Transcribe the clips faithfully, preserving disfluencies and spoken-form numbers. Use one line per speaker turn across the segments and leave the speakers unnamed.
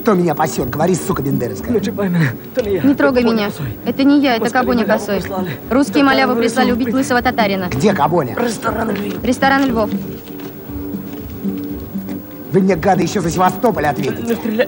Кто меня пасет? Говори, сука бендерская.
Не трогай меня. Это не я, это Кабоня Косой. Русские малявы прислали убить лысого татарина.
Где Кабоня?
Ресторан Львов.
Вы мне, гады, еще за Севастополь ответите.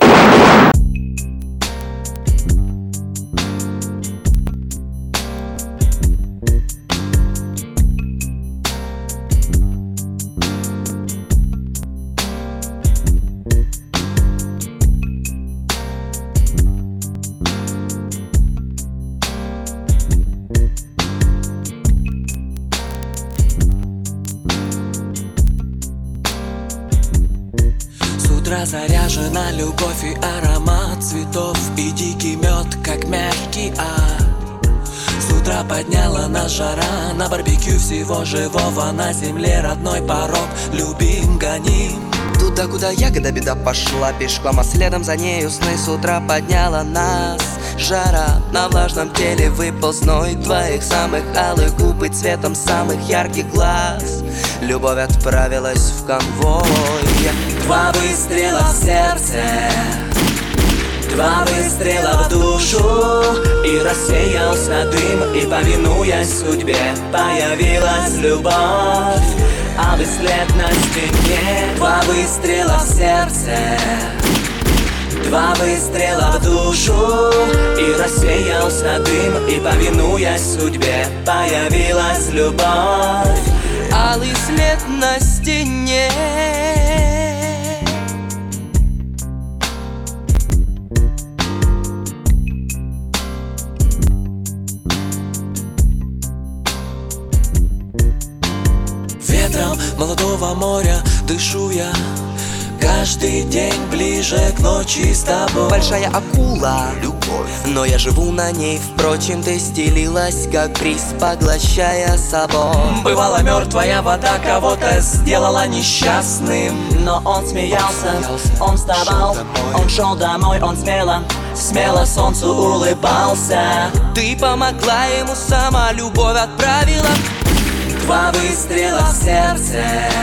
Заряжена любовь и аромат цветов, и дикий мед, как мягкий ад. С утра подняла нас жара, на барбекю всего живого, на земле родной порог, любим, гоним.
Туда, куда ягода беда пошла пешком, а следом за нею сны. С утра подняла нас жара, на влажном теле выпал зной твоих самых алых губ и цветом самых ярких глаз. Любовь отправилась в конвой.
Два выстрела в сердце, два выстрела в душу, и рассеялся дым, и, повинуясь судьбе, появилась любовь. А след на стене. Два выстрела в сердце, два выстрела в душу, и рассеялся дым, и, повинуясь судьбе, появилась любовь.
Алый след на стене.
Ветром молодого моря дышу я, каждый день ближе к ночи с тобой.
Большая акула, любовь, но я живу на ней. Впрочем, ты стелилась, как приз, поглощая собой.
Бывала мертвая вода, кого-то сделала несчастным, но он смеялся, он вставал, он шел домой, он смело, смело солнцу улыбался.
Ты помогла ему, сама любовь отправила.
Два выстрела в сердце,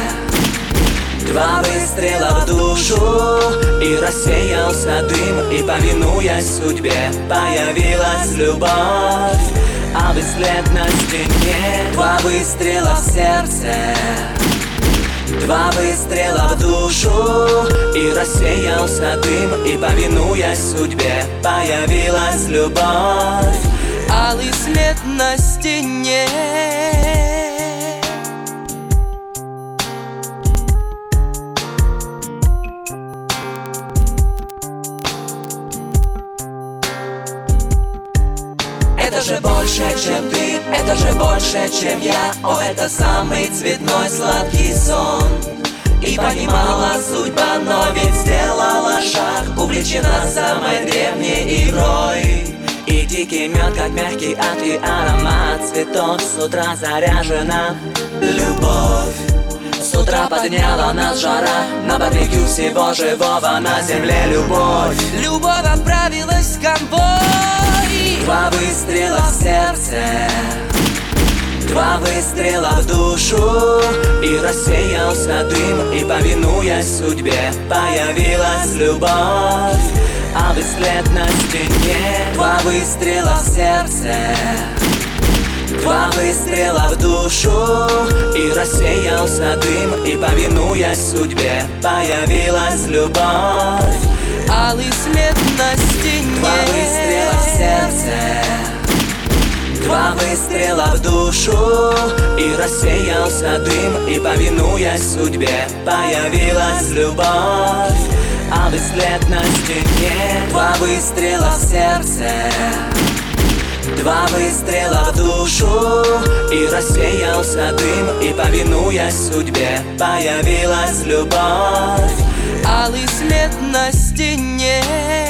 два выстрела в душу, и рассеялся дым, и, повинуясь судьбе, появилась любовь. А след на стене. Два выстрела в сердце, два выстрела в душу, и рассеялся дым, и, повинуясь судьбе, появилась любовь.
Алый след на стене.
Это же больше, чем ты, это же больше, чем я. О, это самый цветной сладкий сон. И понимала судьба, но ведь сделала шаг, увлечена самой древней игрой. И дикий мед, как мягкий ад, и аромат цветов. С утра заряжена любовь. С утра подняла нас жара, на барбекю всего живого, на земле любовь.
Любовь отправилась в конвой.
Два выстрела в сердце, два выстрела в душу, и рассеялся дым, и, повинуясь судьбе, появилась любовь. А след на стене. Два выстрела в сердце, два выстрела в душу, и рассеялся дым, и, повинуясь судьбе, появилась любовь.
Алый след на стене.
Два выстрела в сердце, два выстрела в душу, и рассеялся дым, и, повинуясь судьбе, появилась любовь. А след на стене. Два выстрела в сердце, два выстрела в душу, и рассеялся дым, и, повинуясь судьбе, появилась любовь.
Алый след на стене.